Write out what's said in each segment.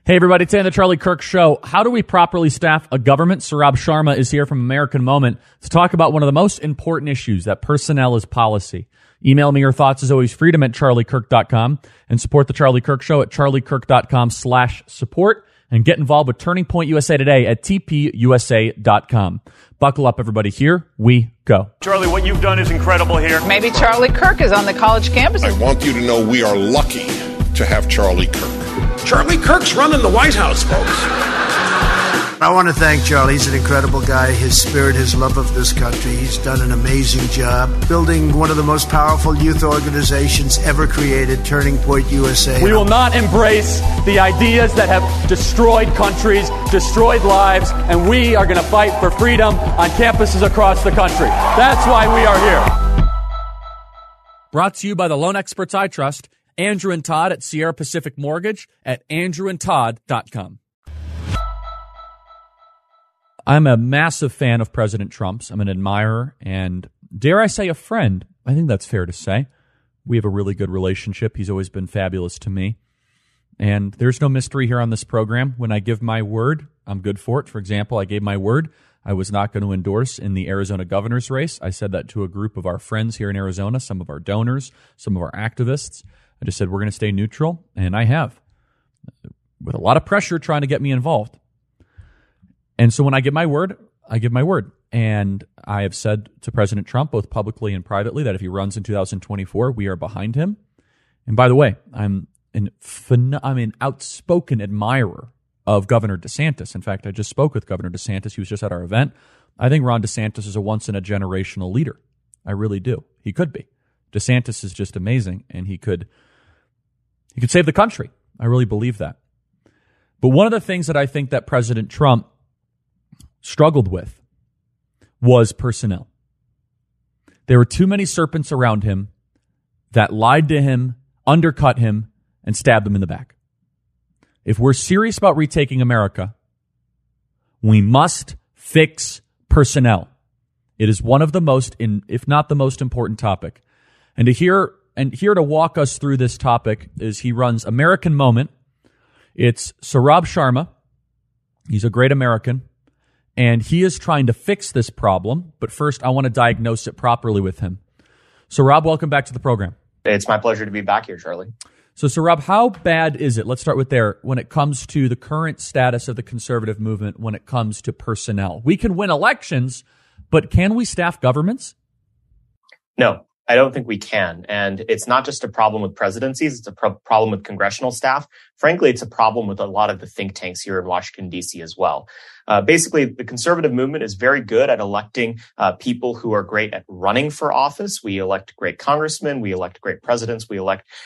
Hey everybody, today on the Charlie Kirk Show, how do we properly staff a government? Saurabh Sharma is here from American Moment to talk about one of the most important issues, that personnel is policy. Email me your thoughts as always, freedom@charliekirk.com, and support the Charlie Kirk Show at charliekirk.com/support, and get involved with Turning Point USA today at tpusa.com. Buckle up, everybody. Here we go. Charlie, what you've done is incredible here. Maybe Charlie Kirk is on the college campus. I want you to know we are lucky to have Charlie Kirk. Charlie Kirk's running the White House, folks. I want to thank Charlie. He's an incredible guy. His spirit, his love of this country. He's done an amazing job building one of the most powerful youth organizations ever created, Turning Point USA. We will not embrace the ideas that have destroyed countries, destroyed lives, and we are going to fight for freedom on campuses across the country. That's why we are here. Brought to you by the loan experts I trust, Andrew and Todd at Sierra Pacific Mortgage at andrewandtodd.com. I'm a massive fan of President Trump's. I'm an admirer and, dare I say, a friend. I think that's fair to say. We have a really good relationship. He's always been fabulous to me. And there's no mystery here on this program. When I give my word, I'm good for it. For example, I gave my word I was not going to endorse in the Arizona governor's race. I said that to a group of our friends here in Arizona, some of our donors, some of our activists. I just said, we're going to stay neutral, and I have, with a lot of pressure trying to get me involved. And so when I give my word, I give my word. And I have said to President Trump, both publicly and privately, that if he runs in 2024, we are behind him. And by the way, I'm an outspoken admirer of Governor DeSantis. In fact, I just spoke with Governor DeSantis. He was just at our event. I think Ron DeSantis is a once-in-a-generational leader. I really do. He could be. DeSantis is just amazing, and he could save the country. I really believe that. But one of the things that I think that President Trump struggled with was personnel. There were too many serpents around him that lied to him, undercut him, and stabbed him in the back. If we're serious about retaking America, we must fix personnel. It is one of the most, if not the most important topic. And here to walk us through this topic is he runs American Moment. It's Saurabh Sharma. He's a great American. And he is trying to fix this problem. But first, I want to diagnose it properly with him. Saurabh, welcome back to the program. It's my pleasure to be back here, Charlie. So, Saurabh, how bad is it? Let's start with there. When it comes to the current status of the conservative movement, when it comes to personnel, we can win elections, but can we staff governments? No, I don't think we can. And it's not just a problem with presidencies. It's a problem with congressional staff. Frankly, it's a problem with a lot of the think tanks here in Washington, D.C. as well. Basically, the conservative movement is very good at electing people who are great at running for office. We elect great congressmen. We elect great presidents. We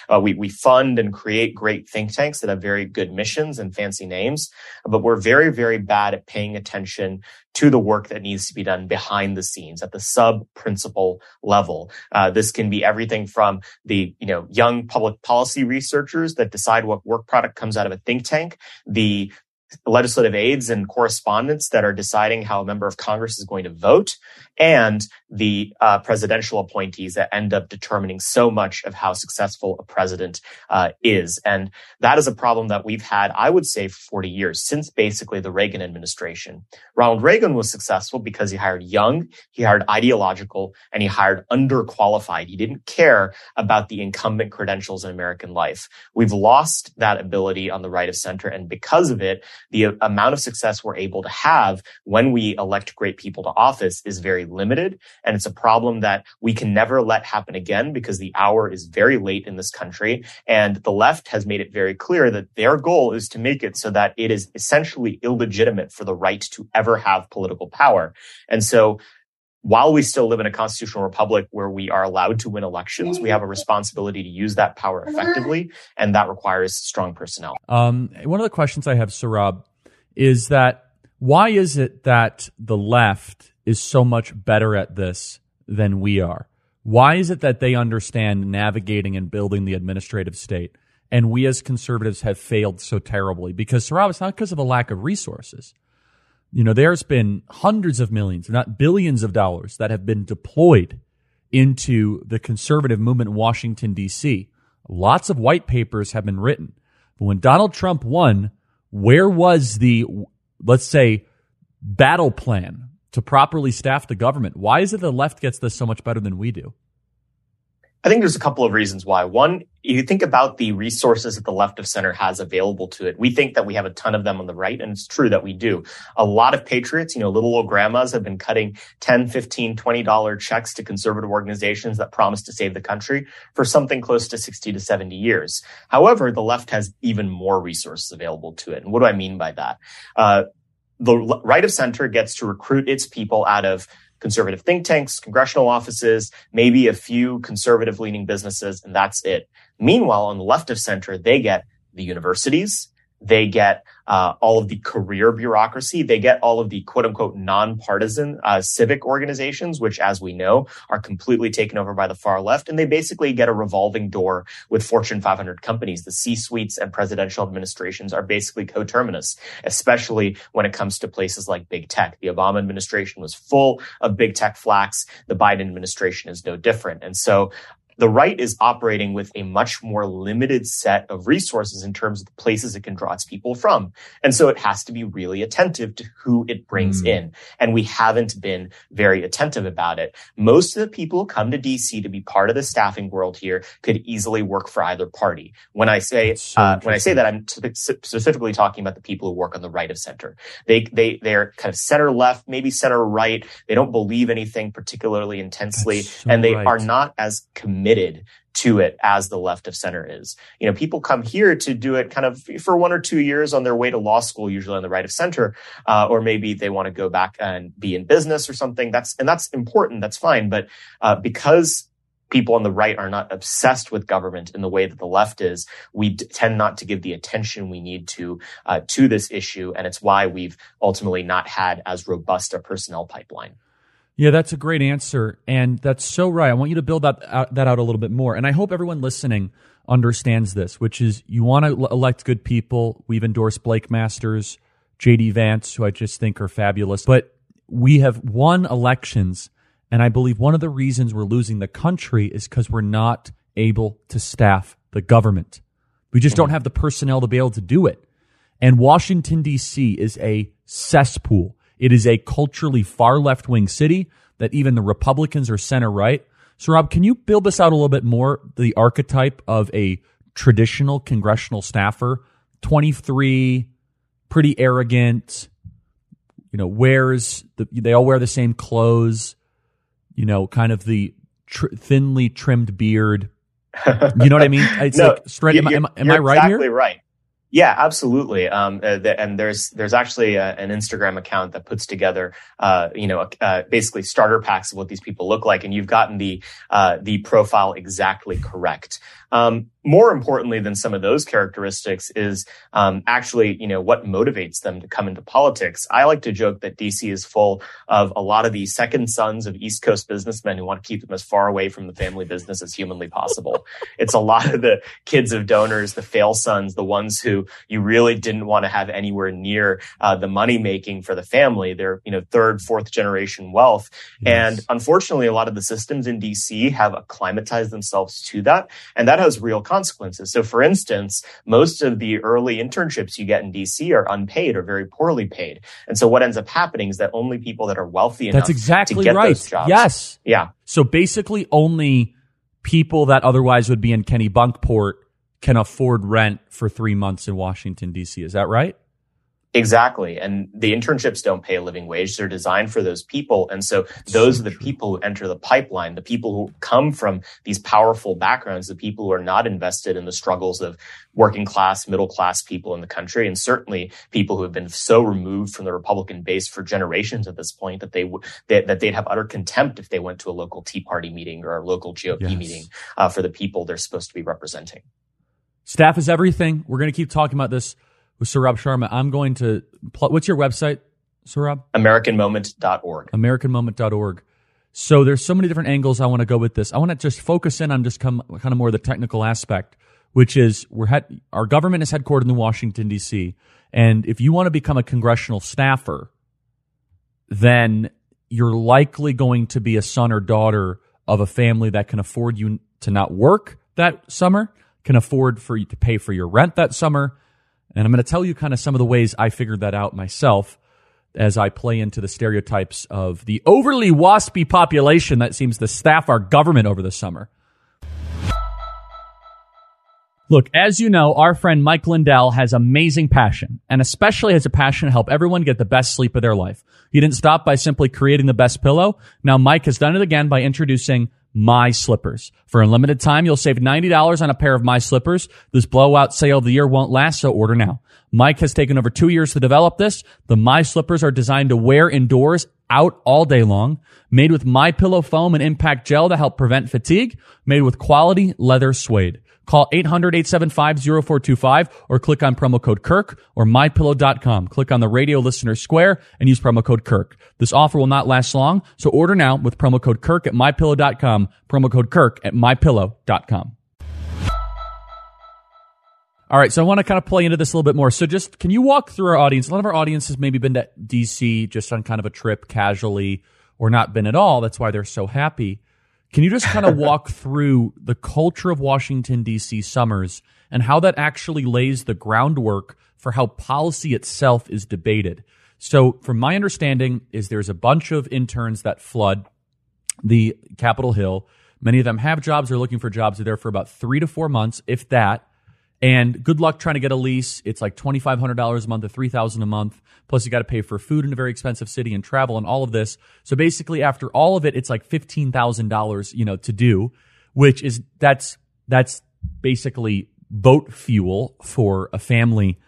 fund and create great think tanks that have very good missions and fancy names. But we're very, very bad at paying attention to the work that needs to be done behind the scenes at the sub-principal level. This can be everything from the young public policy researchers that decide what work product comes out of a think tank, the legislative aides and correspondents that are deciding how a member of Congress is going to vote, and the presidential appointees that end up determining so much of how successful a president is. And that is a problem that we've had, I would say, for 40 years, since basically the Reagan administration. Ronald Reagan was successful because he hired young, he hired ideological, and he hired underqualified. He didn't care about the incumbent credentials in American life. We've lost that ability on the right of center, and because of it, the amount of success we're able to have when we elect great people to office is very limited. And it's a problem that we can never let happen again because the hour is very late in this country. And the left has made it very clear that their goal is to make it so that it is essentially illegitimate for the right to ever have political power. And so while we still live in a constitutional republic where we are allowed to win elections, we have a responsibility to use that power effectively, and that requires strong personnel. One of the questions I have, Saurabh, is that why is it that the left is so much better at this than we are? Why is it that they understand navigating and building the administrative state, and we as conservatives have failed so terribly? Because, Saurabh, it's not because of a lack of resources. There's been hundreds of millions, if not billions of dollars that have been deployed into the conservative movement in Washington, D.C. Lots of white papers have been written. But when Donald Trump won, Where was the, let's say, battle plan to properly staff the government? Why is it the left gets this so much better than we do? I think there's a couple of reasons why. One, you think about the resources that the left of center has available to it. We think that we have a ton of them on the right, and it's true that we do. A lot of patriots, little old grandmas have been cutting $10, $15, $20 checks to conservative organizations that promise to save the country for something close to 60 to 70 years. However, the left has even more resources available to it. And what do I mean by that? The right of center gets to recruit its people out of conservative think tanks, congressional offices, maybe a few conservative-leaning businesses, and that's it. Meanwhile, on the left of center, they get the universities, they get all of the career bureaucracy, they get all of the quote-unquote nonpartisan civic organizations, which, as we know, are completely taken over by the far left, and they basically get a revolving door with Fortune 500 companies. The C-suites and presidential administrations are basically coterminous, especially when it comes to places like big tech. The Obama administration was full of big tech flacks. The Biden administration is no different. And so the right is operating with a much more limited set of resources in terms of the places it can draw its people from. And so it has to be really attentive to who it brings in. And we haven't been very attentive about it. Most of the people who come to DC to be part of the staffing world here could easily work for either party. When I say that, I'm specifically talking about the people who work on the right of center. They're kind of center left, maybe center right. They don't believe anything particularly intensely, and they are not as committed to it as the left of center is. People come here to do it kind of for 1 or 2 years on their way to law school, usually on the right of center, or maybe they want to go back and be in business or something. That's important. That's fine. But because people on the right are not obsessed with government in the way that the left is, we tend not to give the attention we need to this issue. And it's why we've ultimately not had as robust a personnel pipeline. Yeah, that's a great answer. And that's so right. I want you to build that out a little bit more. And I hope everyone listening understands this, which is you want to elect good people. We've endorsed Blake Masters, J.D. Vance, who I just think are fabulous. But we have won elections, and I believe one of the reasons we're losing the country is because we're not able to staff the government. We just don't have the personnel to be able to do it. And Washington, D.C. is a cesspool. It is a culturally far left-wing city that even the Republicans are center-right. So, Rob, can you build this out a little bit more, the archetype of a traditional congressional staffer? 23, pretty arrogant, they all wear the same clothes, kind of the thinly trimmed beard. You know what I mean? It's straight. Am I right here? Exactly right. Yeah, absolutely. And there's actually an Instagram account that puts together, basically starter packs of what these people look like, and you've gotten the profile exactly correct. More importantly than some of those characteristics is actually, what motivates them to come into politics. I like to joke that DC is full of a lot of the second sons of East Coast businessmen who want to keep them as far away from the family business as humanly possible. It's a lot of the kids of donors, the fail sons, the ones who you really didn't want to have anywhere near the money making for the family. They're, third, fourth generation wealth. Yes. And unfortunately, a lot of the systems in DC have acclimatized themselves to that. And that has real consequences. So, for instance, most of the early internships you get in DC are unpaid or very poorly paid. And so what ends up happening is that only people that are wealthy enough to get right. Those jobs. Yes. Yeah. So basically only people that otherwise would be in Kennebunkport can afford rent for 3 months in Washington, D.C. Is that right? Exactly. And the internships don't pay a living wage. They're designed for those people. And so those are the people who enter the pipeline, the people who come from these powerful backgrounds, the people who are not invested in the struggles of working class, middle class people in the country, and certainly people who have been so removed from the Republican base for generations at this point that they'd have utter contempt if they went to a local Tea Party meeting or a local GOP meeting for the people they're supposed to be representing. Staff is everything. We're going to keep talking about this with Saurabh Sharma. I'm going to what's your website, Saurabh? AmericanMoment.org. AmericanMoment.org. So there's so many different angles I want to go with this. I want to just focus in on just kind of more the technical aspect, which is our government is headquartered in Washington, D.C., and if you want to become a congressional staffer, then you're likely going to be a son or daughter of a family that can afford you to not work that summer, can afford for you to pay for your rent that summer, And I'm going to tell you kind of some of the ways I figured that out myself as I play into the stereotypes of the overly waspy population that seems to staff our government over the summer. Look, as you know, our friend Mike Lindell has amazing passion, and especially has a passion to help everyone get the best sleep of their life. He didn't stop by simply creating the best pillow. Now Mike has done it again by introducing My Slippers. For a limited time, you'll save $90 on a pair of My Slippers. This blowout sale of the year won't last, so order now. Mike has taken over 2 years to develop this. The My Slippers are designed to wear indoors, out all day long. Made with MyPillow foam and impact gel to help prevent fatigue. Made with quality leather suede. Call 800-875-0425 or click on promo code Kirk or mypillow.com. Click on the radio listener square and use promo code Kirk. This offer will not last long, so order now with promo code Kirk at mypillow.com, promo code Kirk at mypillow.com. All right, so I want to kind of play into this a little bit more. So just, can you walk through our audience? A lot of our audience has maybe been to D.C. just on kind of a trip casually or not been at all. That's why they're so happy. Can you just kind of walk through the culture of Washington, D.C. summers and how that actually lays the groundwork for how policy itself is debated? So from my understanding is there's a bunch of interns that flood the Capitol Hill. Many of them have jobs. They're looking for jobs. They're there for about 3 to 4 months, if that. And good luck trying to get a lease. It's like $2,500 a month to $3,000 a month. Plus you got to pay for food in a very expensive city and travel and all of this. So basically after all of it, it's like $15,000, to do, which is, that's basically boat fuel for a family,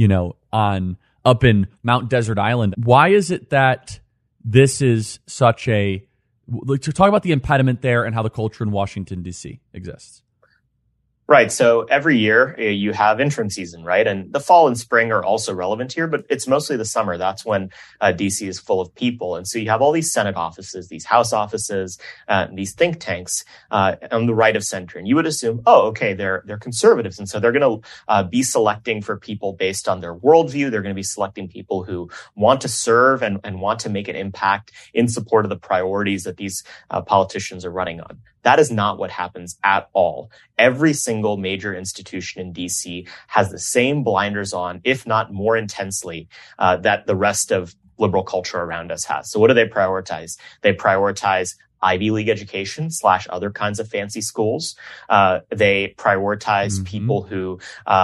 up in Mount Desert Island. Why is it that this is such to talk about the impediment there and how the culture in Washington, D.C. exists? Right. So every year you have intern season, right? And the fall and spring are also relevant here, but it's mostly the summer. That's when DC is full of people. And so you have all these Senate offices, these House offices, these think tanks on the right of center. And you would assume, they're conservatives. And so they're going to be selecting for people based on their worldview. They're going to be selecting people who want to serve and want to make an impact in support of the priorities that these politicians are running on. That is not what happens at all. Every single major institution in DC has the same blinders on, if not more intensely, that the rest of liberal culture around us has. So what do they prioritize? They prioritize Ivy League education / other kinds of fancy schools. They prioritize people who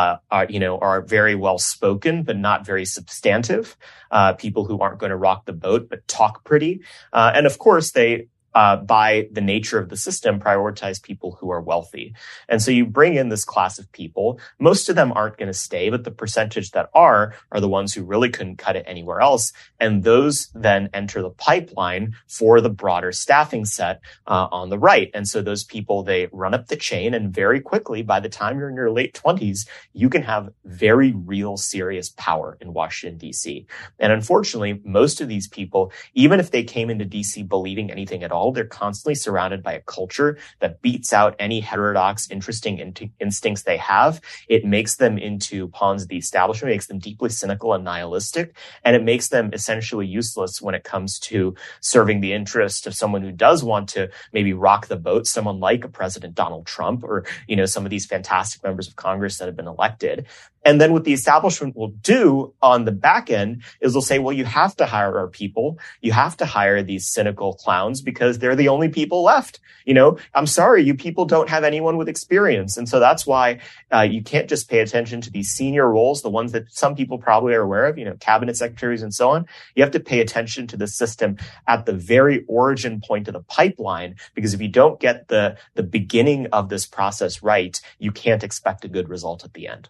are very well spoken but not very substantive. People who aren't going to rock the boat but talk pretty. And of course they by the nature of the system, prioritize people who are wealthy. And so you bring in this class of people. Most of them aren't going to stay, but the percentage that are the ones who really couldn't cut it anywhere else. And those then enter the pipeline for the broader staffing set on the right. And so those people, they run up the chain, and very quickly, by the time you're in your late 20s, you can have very real, serious power in Washington, D.C. And unfortunately, most of these people, even if they came into D.C. believing anything at all, they're constantly surrounded by a culture that beats out any heterodox, interesting instincts they have. It makes them into pawns of the establishment, makes them deeply cynical and nihilistic, and it makes them essentially useless when it comes to serving the interest of someone who does want to maybe rock the boat, someone like a President Donald Trump or, some of these fantastic members of Congress that have been elected. And then what the establishment will do on the back end is they'll say, well, you have to hire our people. You have to hire these cynical clowns because they're the only people left. I'm sorry, you people don't have anyone with experience. And so that's why you can't just pay attention to these senior roles, the ones that some people probably are aware of, cabinet secretaries and so on. You have to pay attention to the system at the very origin point of the pipeline, because if you don't get the beginning of this process right, you can't expect a good result at the end.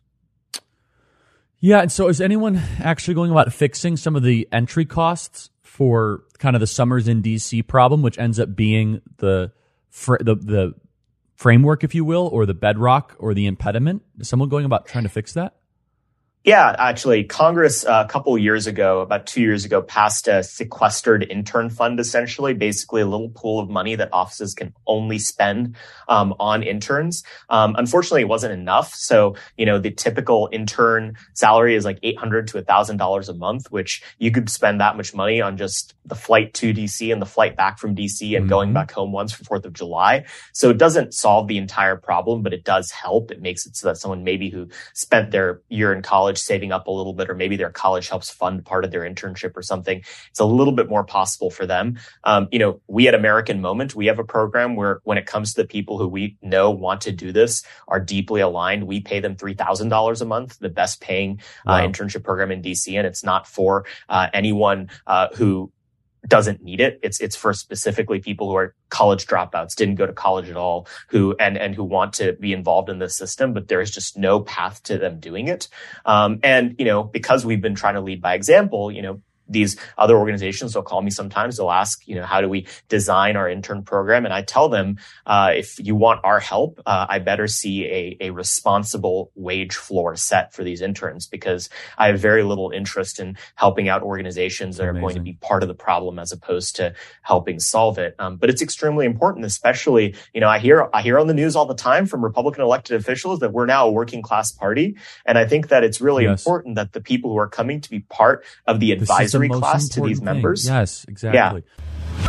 Yeah, and so is anyone actually going about fixing some of the entry costs for kind of the summers in D.C. problem, which ends up being the framework, if you will, or the bedrock or the impediment? Is someone going about trying to fix that? Yeah, actually, Congress a couple years ago, about 2 years ago, passed a sequestered intern fund, essentially, basically a little pool of money that offices can only spend on interns. Unfortunately, it wasn't enough. So, the typical intern salary is like $800 to $1,000 a month, which you could spend that much money on just the flight to DC and the flight back from DC and going back home once for 4th of July. So it doesn't solve the entire problem, but it does help. It makes it so that someone maybe who spent their year in college college saving up a little bit, or maybe their college helps fund part of their internship or something. It's a little bit more possible for them. We at American Moment, we have a program where when it comes to the people who we know want to do this, are deeply aligned, we pay them $3,000 a month, the best paying internship program in DC. And it's not for anyone who doesn't need it. It's for specifically people who are college dropouts, didn't go to college at all, who want to be involved in this system, but there is just no path to them doing it. Because we've been trying to lead by example, these other organizations will call me sometimes. They'll ask, how do we design our intern program? And I tell them, if you want our help, I better see a responsible wage floor set for these interns, because I have very little interest in helping out organizations that are going to be part of the problem as opposed to helping solve it. But it's extremely important, especially, I hear on the news all the time from Republican elected officials that we're now a working class party. And I think that it's really important that the people who are coming to be part of the advisory class to these members. Yes, exactly. Yeah.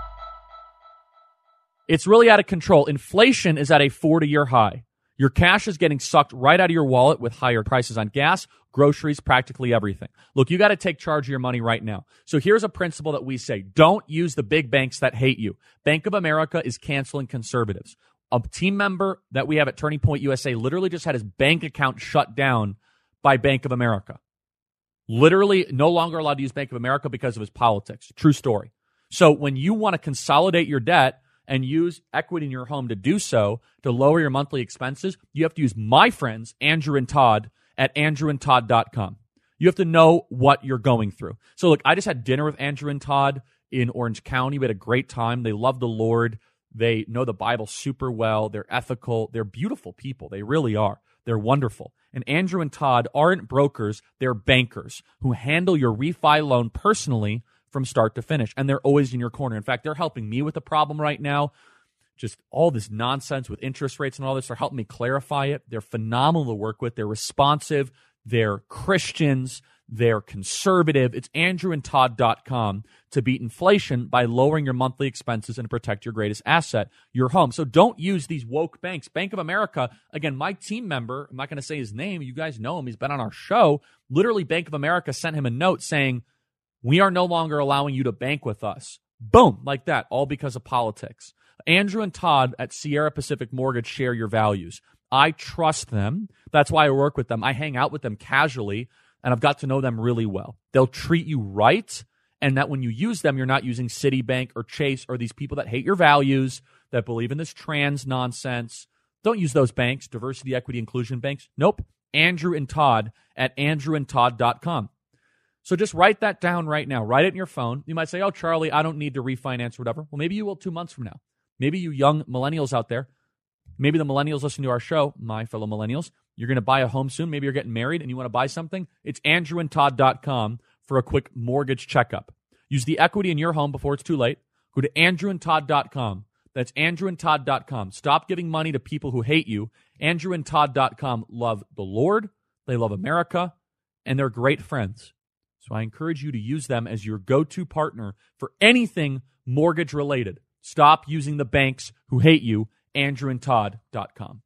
It's really out of control. Inflation is at a 40-year high. Your cash is getting sucked right out of your wallet with higher prices on gas, groceries, practically everything. Look, you got to take charge of your money right now. So here's a principle that we say. Don't use the big banks that hate you. Bank of America is canceling conservatives. A team member that we have at Turning Point USA literally just had his bank account shut down by Bank of America. Literally no longer allowed to use Bank of America because of his politics. True story. So when you want to consolidate your debt and use equity in your home to do so, to lower your monthly expenses, you have to use my friends, Andrew and Todd, at andrewandtodd.com. You have to know what you're going through. So look, I just had dinner with Andrew and Todd in Orange County. We had a great time. They love the Lord. They know the Bible super well. They're ethical. They're beautiful people. They really are. They're wonderful. And Andrew and Todd aren't brokers. They're bankers who handle your refi loan personally from start to finish. And they're always in your corner. In fact, they're helping me with the problem right now. Just all this nonsense with interest rates and all this. They're helping me clarify it. They're phenomenal to work with. They're responsive. They're Christians. They're conservative. It's andrewandtodd.com to beat inflation by lowering your monthly expenses and protect your greatest asset, your home. So don't use these woke banks. Bank of America, again, my team member, I'm not going to say his name. You guys know him. He's been on our show. Literally, Bank of America sent him a note saying, we are no longer allowing you to bank with us. Boom, like that, all because of politics. Andrew and Todd at Sierra Pacific Mortgage share your values. I trust them. That's why I work with them. I hang out with them casually, and I've got to know them really well. They'll treat you right, and that when you use them, you're not using Citibank or Chase or these people that hate your values, that believe in this trans nonsense. Don't use those banks, diversity, equity, inclusion banks. Nope. Andrew and Todd at andrewandtodd.com. So just write that down right now. Write it in your phone. You might say, oh, Charlie, I don't need to refinance or whatever. Well, maybe you will 2 months from now. Maybe you young millennials out there, maybe the millennials listen to our show, my fellow millennials, you're going to buy a home soon. Maybe you're getting married and you want to buy something. It's andrewandtodd.com for a quick mortgage checkup. Use the equity in your home before it's too late. Go to andrewandtodd.com. That's andrewandtodd.com. Stop giving money to people who hate you. Andrewandtodd.com love the Lord. They love America, and they're great friends. So I encourage you to use them as your go-to partner for anything mortgage related. Stop using the banks who hate you. andrewandtodd.com.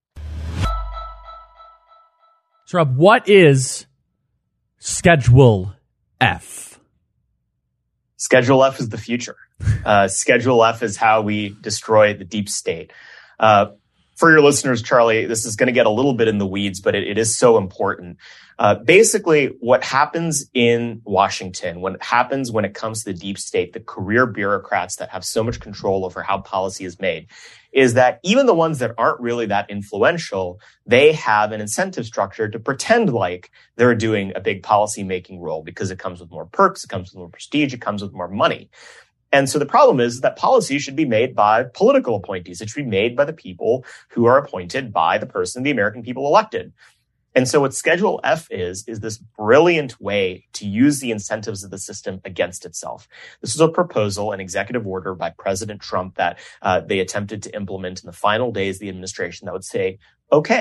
So, Rob, what is Schedule F? Schedule F is the future. Schedule F is how we destroy the deep state. For your listeners, Charlie, this is going to get a little bit in the weeds, but it is so important. Basically, what happens in Washington, what happens when it comes to the deep state, the career bureaucrats that have so much control over how policy is made, is that even the ones that aren't really that influential, they have an incentive structure to pretend like they're doing a big policy-making role because it comes with more perks, it comes with more prestige, it comes with more money. And so the problem is that policy should be made by political appointees. It should be made by the people who are appointed by the person the American people elected. And so what Schedule F is this brilliant way to use the incentives of the system against itself. This is a proposal, an executive order by President Trump that they attempted to implement in the final days of the administration that would say, okay,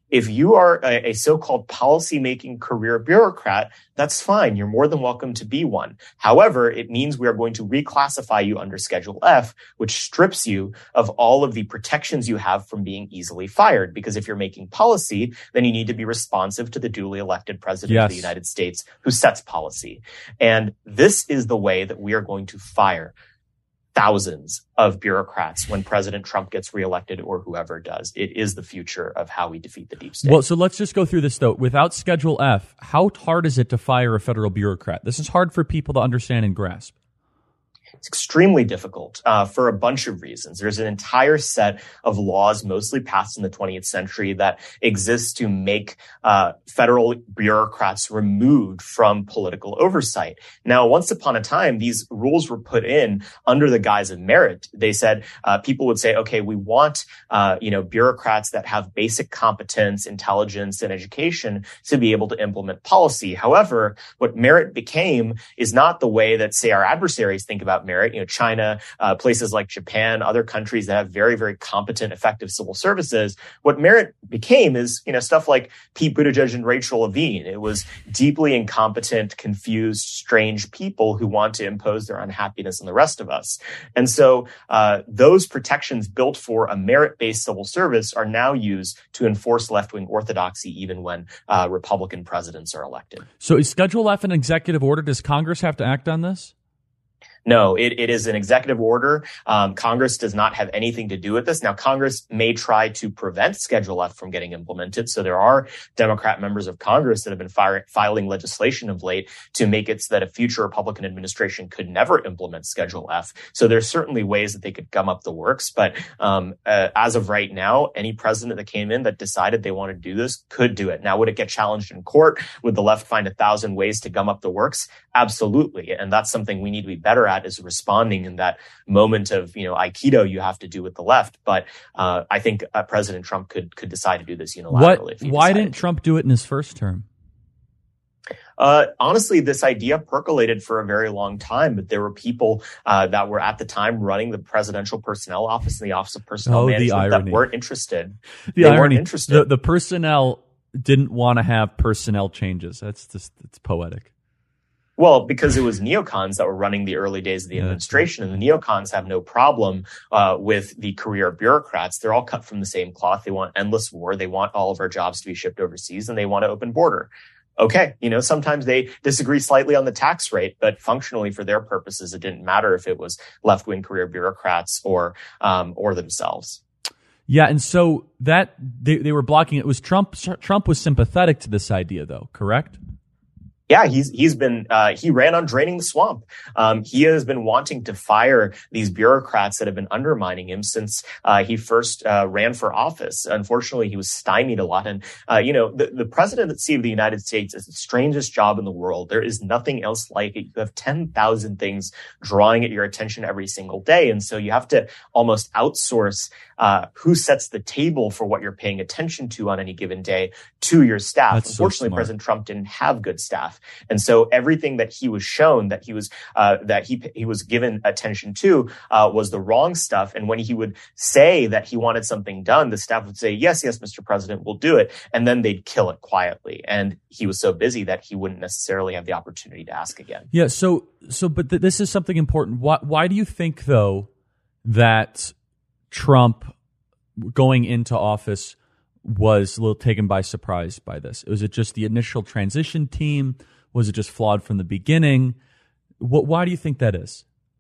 if you are a so-called policy-making career bureaucrat, that's fine. You're more than welcome to be one. However, it means we are going to reclassify you under Schedule F, which strips you of all of the protections you have from being easily fired. Because if you're making policy, then you need to be responsive to the duly elected president of the United States who sets policy. And this is the way that we are going to fire thousands of bureaucrats when President Trump gets reelected or whoever does. It is the future of how we defeat the deep state. Well, so let's just go through this, though. Without Schedule F, how hard is it to fire a federal bureaucrat? This is hard for people to understand and grasp. It's extremely difficult for a bunch of reasons. There's an entire set of laws, mostly passed in the 20th century, that exist to make federal bureaucrats removed from political oversight. Now, once upon a time, these rules were put in under the guise of merit. They said people would say, okay, we want bureaucrats that have basic competence, intelligence, and education to be able to implement policy. However, what merit became is not the way that, say, our adversaries think about merit. China, places like Japan, other countries that have very, very competent, effective civil services. What merit became is, stuff like Pete Buttigieg and Rachel Levine. It was deeply incompetent, confused, strange people who want to impose their unhappiness on the rest of us. And so those protections built for a merit-based civil service are now used to enforce left-wing orthodoxy even when Republican presidents are elected. So is Schedule F an executive order? Does Congress have to act on this? No, it is an executive order. Congress does not have anything to do with this. Now, Congress may try to prevent Schedule F from getting implemented. So there are Democrat members of Congress that have been filing legislation of late to make it so that a future Republican administration could never implement Schedule F. So there's certainly ways that they could gum up the works. But as of right now, any president that came in that decided they want to do this could do it. Now, would it get challenged in court? Would the left find 1,000 ways to gum up the works? Absolutely. And that's something we need to be better at, is responding in that moment of, Aikido you have to do with the left. But I think President Trump could decide to do this unilaterally. Why didn't Trump do it in his first term? Honestly, this idea percolated for a very long time, but there were people that were at the time running the presidential personnel office and the Office of Personnel Management that weren't interested. Weren't interested. The personnel didn't want to have personnel changes. It's poetic. Well, because it was neocons that were running the early days of the administration, and the neocons have no problem with the career bureaucrats. They're all cut from the same cloth. They want endless war. They want all of our jobs to be shipped overseas, and they want an open border. Okay, sometimes they disagree slightly on the tax rate, but functionally for their purposes, it didn't matter if it was left-wing career bureaucrats or themselves. Yeah, and so that they were blocking it. It was Trump. Trump was sympathetic to this idea, though, correct? Yeah, he ran on draining the swamp. He has been wanting to fire these bureaucrats that have been undermining him since he first ran for office. Unfortunately, he was stymied a lot. And, the presidency of the United States is the strangest job in the world. There is nothing else like it. You have 10,000 things drawing at your attention every single day. And so you have to almost outsource who sets the table for what you're paying attention to on any given day to your staff. Unfortunately, President Trump didn't have good staff. And so everything that he was shown that he was given attention to was the wrong stuff. And when he would say that he wanted something done, the staff would say, yes, Mr. President, we'll do it. And then they'd kill it quietly. And he was so busy that he wouldn't necessarily have the opportunity to ask again. Yeah. But this is something important. Why do you think, though, that Trump going into office was a little taken by surprise by this? Was it just the initial transition team? Was it just flawed from the beginning? Why do you think that is?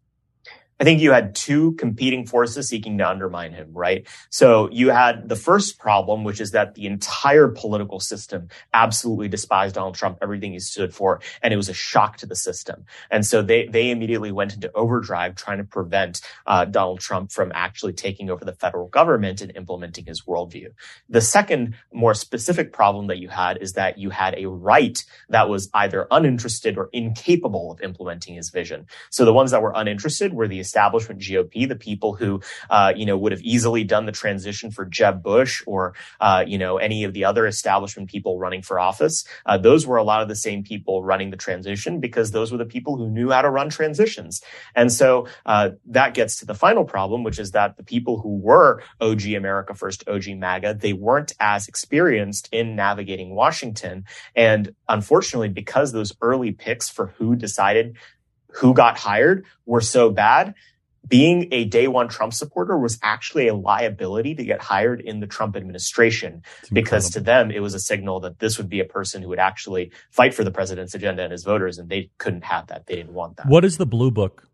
I think you had two competing forces seeking to undermine him, right? So you had the first problem, which is that the entire political system absolutely despised Donald Trump, everything he stood for, and it was a shock to the system. And so they immediately went into overdrive trying to prevent Donald Trump from actually taking over the federal government and implementing his worldview. The second, more specific problem that you had is that you had a right that was either uninterested or incapable of implementing his vision. So the ones that were uninterested were the establishment GOP, the people who, would have easily done the transition for Jeb Bush or, any of the other establishment people running for office. Those were a lot of the same people running the transition because those were the people who knew how to run transitions. And so that gets to the final problem, which is that the people who were OG America First, OG MAGA, they weren't as experienced in navigating Washington. And unfortunately, because those early picks for who decided who got hired were so bad, being a day one Trump supporter was actually a liability to get hired in the Trump administration, because to them, it was a signal that this would be a person who would actually fight for the president's agenda and his voters, and they couldn't have that. They didn't want that. What is the Blue Book?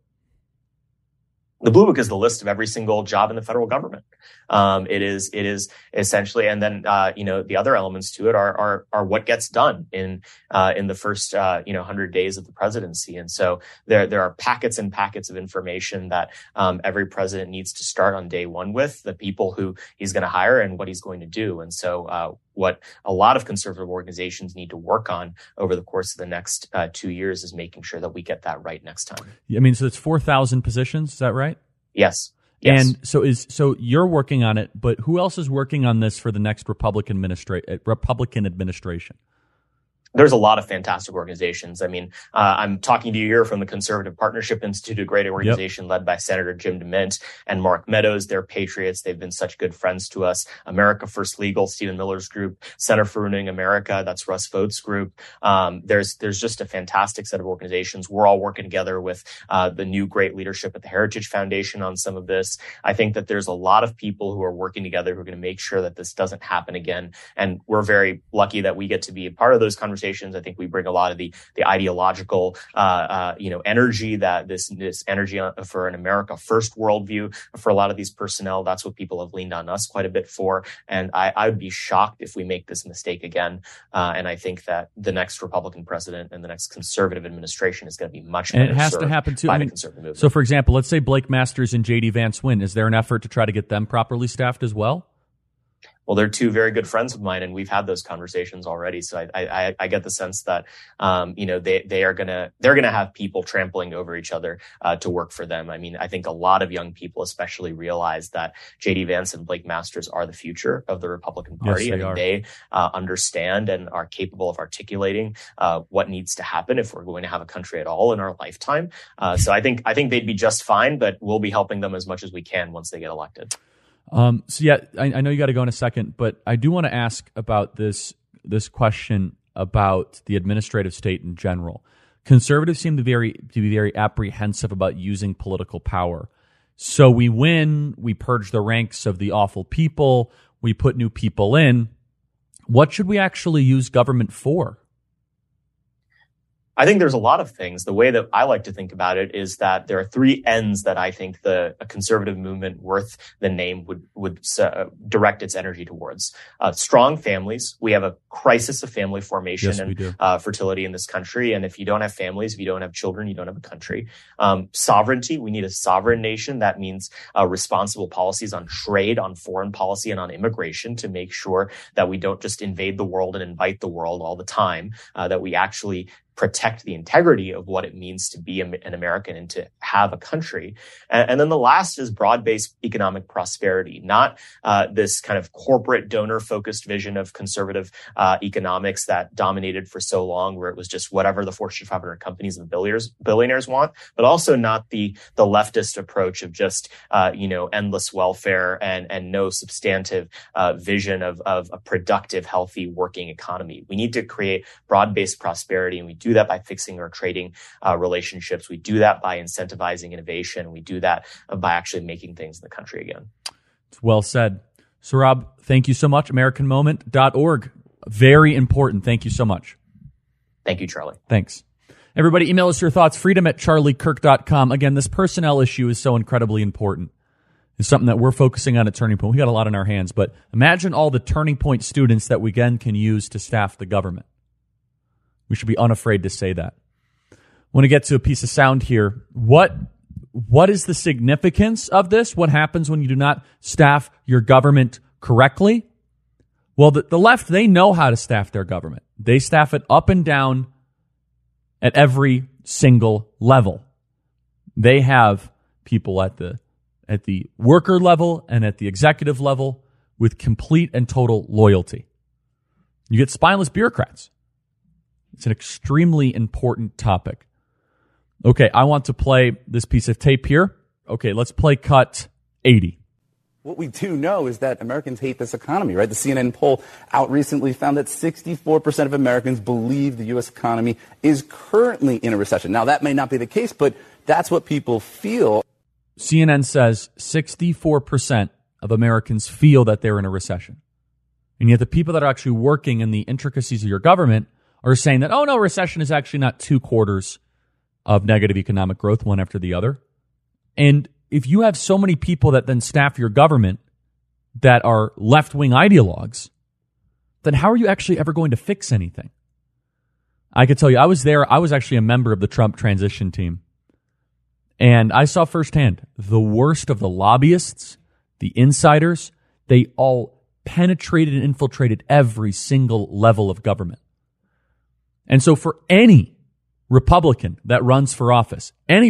The Blue Book is the list of every single job in the federal government. It is essentially, and then the other elements to it are what gets done in the first 100 days of the presidency. And so there are packets and packets of information that every president needs to start on day one with, the people who he's going to hire and what he's going to do. And so what a lot of conservative organizations need to work on over the course of the next 2 years is making sure that we get that right next time. I mean, so it's 4,000 positions. Is that right? Yes. And so you're working on it, but who else is working on this for the next Republican administration? There's a lot of fantastic organizations. I mean, I'm talking to you here from the Conservative Partnership Institute, a great organization led by Senator Jim DeMint and Mark Meadows. They're patriots. They've been such good friends to us. America First Legal, Stephen Miller's group, Center for Renewing America, that's Russ Vought's group. There's just a fantastic set of organizations. We're all working together with the new great leadership at the Heritage Foundation on some of this. I think that there's a lot of people who are working together who are going to make sure that this doesn't happen again. And we're very lucky that we get to be a part of those conversations. I think we bring a lot of the ideological, energy, that this energy for an America First worldview for a lot of these personnel. That's what people have leaned on us quite a bit for. And I would be shocked if we make this mistake again. And I think that the next Republican president and the next conservative administration is going to be much better. And it has to happen too. By the conservative movement. So, for example, let's say Blake Masters and J.D. Vance win. Is there an effort to try to get them properly staffed as well? Well, they're two very good friends of mine, and we've had those conversations already. So I get the sense that they're gonna have people trampling over each other to work for them. I mean, I think a lot of young people especially realize that J.D. Vance and Blake Masters are the future of the Republican Party. Yes, they understand and are capable of articulating what needs to happen if we're going to have a country at all in our lifetime. So I think they'd be just fine, but we'll be helping them as much as we can once they get elected. I know you got to go in a second, but I do want to ask about this question about the administrative state in general. Conservatives seem to be very apprehensive about using political power. So we win, we purge the ranks of the awful people, we put new people in. What should we actually use government for? I think there's a lot of things. The way that I like to think about it is that there are three ends that I think a conservative movement worth the name would direct its energy towards. Strong families. We have a crisis of family formation and fertility in this country. And if you don't have families, if you don't have children, you don't have a country. Sovereignty. We need a sovereign nation. That means responsible policies on trade, on foreign policy, and on immigration to make sure that we don't just invade the world and invite the world all the time, that we actually protect the integrity of what it means to be an American and to have a country. And then the last is broad-based economic prosperity, not this kind of corporate donor-focused vision of conservative economics that dominated for so long, where it was just whatever the Fortune 500 companies and billionaires want, but also not the leftist approach of just endless welfare and no substantive vision of a productive, healthy, working economy. We need to create broad-based prosperity, and we do that by fixing our trading relationships. We do that by incentivizing innovation. We do that by actually making things in the country again. It's well said. Sohrab, thank you so much. AmericanMoment.org. Very important. Thank you so much. Thank you, Charlie. Thanks. Everybody, email us your thoughts. freedom@charliekirk.com. Again, this personnel issue is so incredibly important. It's something that we're focusing on at Turning Point. We got a lot on our hands, but imagine all the Turning Point students that we again can use to staff the government. We should be unafraid to say that. I want to get to a piece of sound here. What is the significance of this? What happens when you do not staff your government correctly? Well, the left, they know how to staff their government. They staff it up and down at every single level. They have people at the worker level and at the executive level with complete and total loyalty. You get spineless bureaucrats. It's an extremely important topic. Okay, I want to play this piece of tape here. Okay, let's play cut 80. What we do know is that Americans hate this economy, right? The CNN poll out recently found that 64% of Americans believe the U.S. economy is currently in a recession. Now, that may not be the case, but that's what people feel. CNN says 64% of Americans feel that they're in a recession. And yet the people that are actually working in the intricacies of your government are saying that, oh, no, recession is actually not 2 quarters of negative economic growth, one after the other. And if you have so many people that then staff your government that are left-wing ideologues, then how are you actually ever going to fix anything? I could tell you, I was there. I was actually a member of the Trump transition team. And I saw firsthand the worst of the lobbyists, the insiders, they all penetrated and infiltrated every single level of government. And so for any Republican that runs for office, in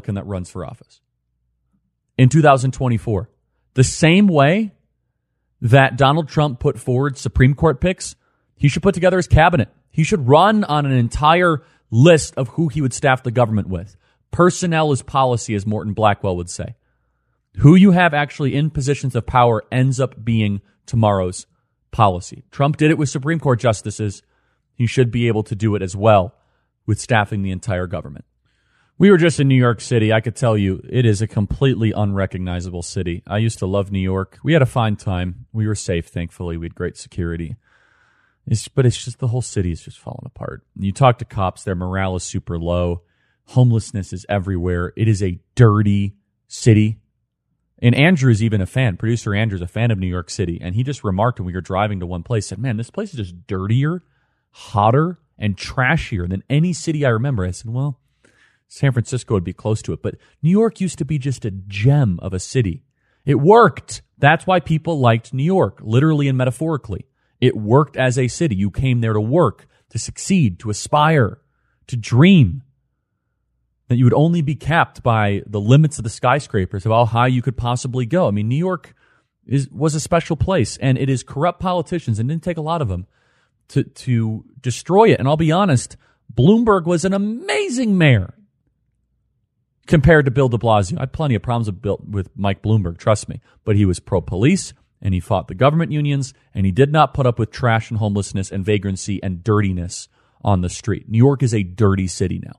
2024, the same way that Donald Trump put forward Supreme Court picks, he should put together his cabinet. He should run on an entire list of who he would staff the government with. Personnel is policy, as Morton Blackwell would say. Who you have actually in positions of power ends up being tomorrow's policy. Trump did it with Supreme Court justices. He should be able to do it as well with staffing the entire government. We were just in New York City. I could tell you it is a completely unrecognizable city. I used to love New York. We had a fine time. We were safe, thankfully. We had great security. But it's just the whole city is just falling apart. You talk to cops, their morale is super low. Homelessness is everywhere. It is a dirty city. And Andrew's even a fan. Producer Andrew's a fan of New York City. And he just remarked when we were driving to one place, said, man, this place is just dirtier, hotter, and trashier than any city I remember. I said, well, San Francisco would be close to it. But New York used to be just a gem of a city. It worked. That's why people liked New York, literally and metaphorically. It worked as a city. You came there to work, to succeed, to aspire, to dream. That you would only be capped by the limits of the skyscrapers of how high you could possibly go. I mean, New York was a special place, and it is corrupt politicians, and it didn't take a lot of them to destroy it. And I'll be honest, Bloomberg was an amazing mayor compared to Bill de Blasio. I had plenty of problems with Mike Bloomberg, trust me. But he was pro-police, and he fought the government unions, and he did not put up with trash and homelessness and vagrancy and dirtiness on the street. New York is a dirty city now.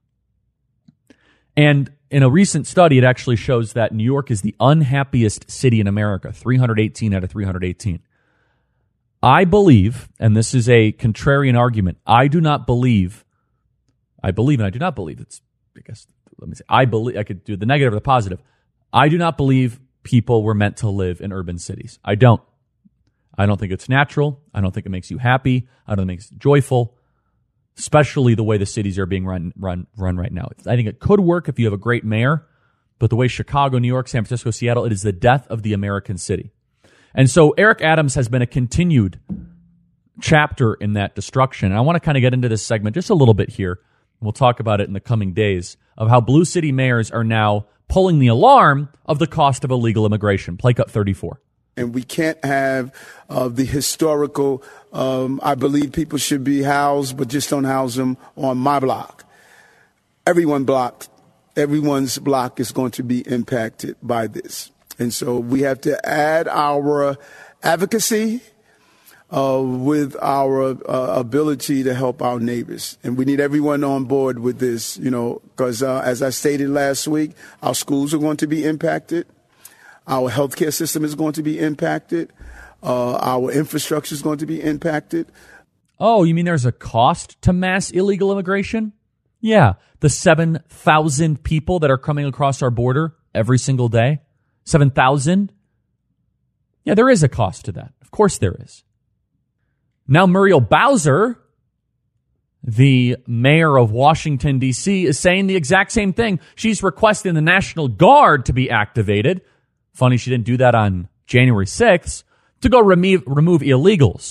And in a recent study, it actually shows that New York is the unhappiest city in America, 318 out of 318. I believe, and this is a contrarian argument, I believe, and I do not believe. I believe, I could do the negative or the positive. I do not believe people were meant to live in urban cities. I don't. I don't think it's natural. I don't think it makes you happy. I don't think it makes you joyful, especially the way the cities are being run right now. I think it could work if you have a great mayor, but the way Chicago, New York, San Francisco, Seattle, it is the death of the American city. And so Eric Adams has been a continued chapter in that destruction. And I want to kind of get into this segment just a little bit here. We'll talk about it in the coming days of how blue city mayors are now pulling the alarm of the cost of illegal immigration. Play cut 34. And we can't have the historical, I believe people should be housed, but just don't house them on my block. Everyone's block is going to be impacted by this. And so we have to add our advocacy with our ability to help our neighbors. And we need everyone on board with this, because as I stated last week, our schools are going to be impacted. Our healthcare system is going to be impacted. Our infrastructure is going to be impacted. Oh, you mean there's a cost to mass illegal immigration? Yeah, the 7,000 people that are coming across our border every single day. 7,000? Yeah, there is a cost to that. Of course there is. Now Muriel Bowser, the mayor of Washington, D.C., is saying the exact same thing. She's requesting the National Guard to be activated. Funny she didn't do that on January 6th, to go remove illegals.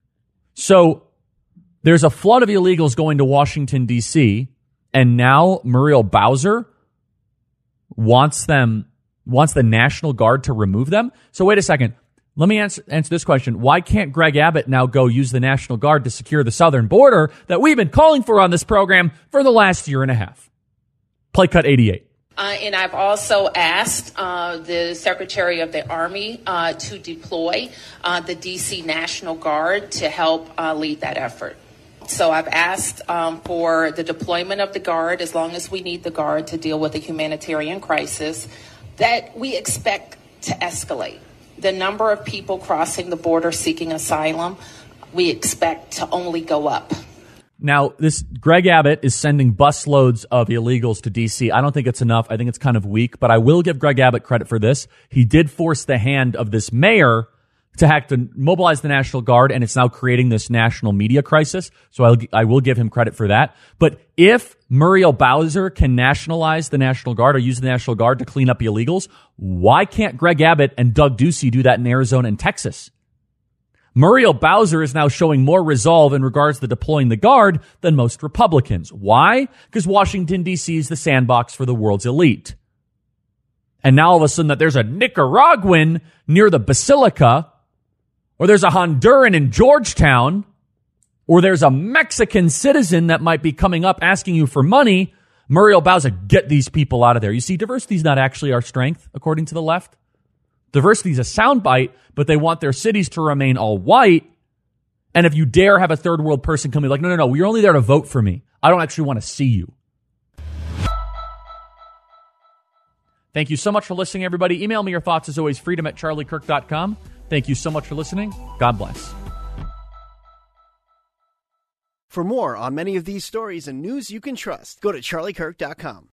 So there's a flood of illegals going to Washington, D.C., and now Muriel Bowser wants the National Guard to remove them. So wait a second. Let me answer this question. Why can't Greg Abbott now go use the National Guard to secure the southern border that we've been calling for on this program for the last year and a half? Play cut 88. And I've also asked the Secretary of the Army to deploy the D.C. National Guard to help lead that effort. So I've asked for the deployment of the Guard as long as we need the Guard to deal with a humanitarian crisis that we expect to escalate. The number of people crossing the border seeking asylum, we expect to only go up. Now, this Greg Abbott is sending busloads of illegals to D.C. I don't think it's enough. I think it's kind of weak, but I will give Greg Abbott credit for this. He did force the hand of this mayor to mobilize the National Guard, and it's now creating this national media crisis. So I will give him credit for that. But if Muriel Bowser can nationalize the National Guard or use the National Guard to clean up illegals, why can't Greg Abbott and Doug Ducey do that in Arizona and Texas? Muriel Bowser is now showing more resolve in regards to deploying the Guard than most Republicans. Why? Because Washington, D.C. is the sandbox for the world's elite. And now all of a sudden that there's a Nicaraguan near the Basilica, or there's a Honduran in Georgetown, or there's a Mexican citizen that might be coming up asking you for money, Muriel Bowser, get these people out of there. You see, diversity is not actually our strength, according to the left. Diversity is a soundbite, but they want their cities to remain all white. And if you dare have a third world person come in like, no, you're only there to vote for me. I don't actually want to see you. Thank you so much for listening, everybody. Email me your thoughts, as always, freedom@charliekirk.com. Thank you so much for listening. God bless. For more on many of these stories and news you can trust, go to charliekirk.com.